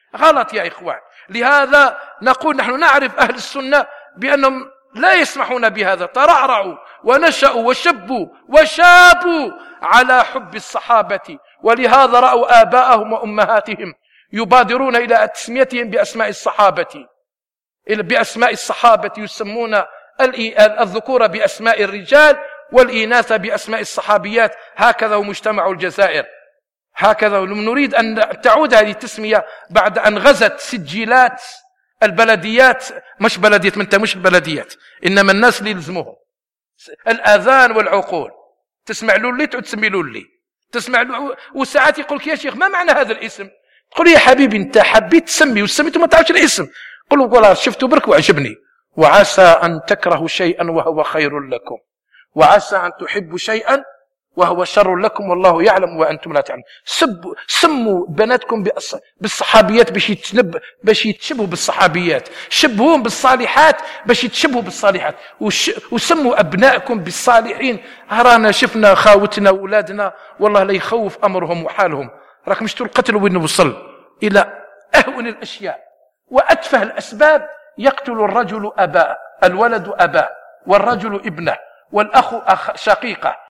غلط يا إخوان. لهذا نقول نحن نعرف أهل السنة بأنهم لا يسمحون بهذا، ترعرعوا ونشأوا وشبوا وشابوا على حب الصحابة، ولهذا رأوا آباءهم وأمهاتهم يبادرون إلى تسميتهم بأسماء الصحابة، يسمون الذكور بأسماء الرجال والإناث بأسماء الصحابيات. هكذا مجتمع الجزائر، هكذا نريد أن تعود هذه التسمية بعد أن غزت سجلات البلديات، مش البلديات، إنما الناس اللي يلزموهم الآذان والعقول. تسمع لولي تعود تسمي لولي، تسمع وساعات يقول لك يا شيخ ما معنى هذا الاسم؟ تقول يا حبيبي انت حبيت تسمي وسميته ما تعرفش الاسم، قل والله شفته برك وعجبني. وعسى أن تكرهوا شيئا وهو خير لكم، وعسى أن تحبوا شيئا وهو شر لكم والله يعلم وأنتم لا تعلمون. سموا بناتكم بالصحابيات باش يتشبهوا بالصحابيات، شبهوهم بالصالحات باش يتشبهوا بالصالحات، وسموا أبنائكم بالصالحين. رانا شفنا خاوتنا وولادنا والله لا يخوف أمرهم وحالهم. راكم شفتوا القتل وين وصل إلى أهون الأشياء وأتفه الأسباب. يقتل الرجل أباه، الولد أباه، والرجل ابنه، والأخ شقيقه،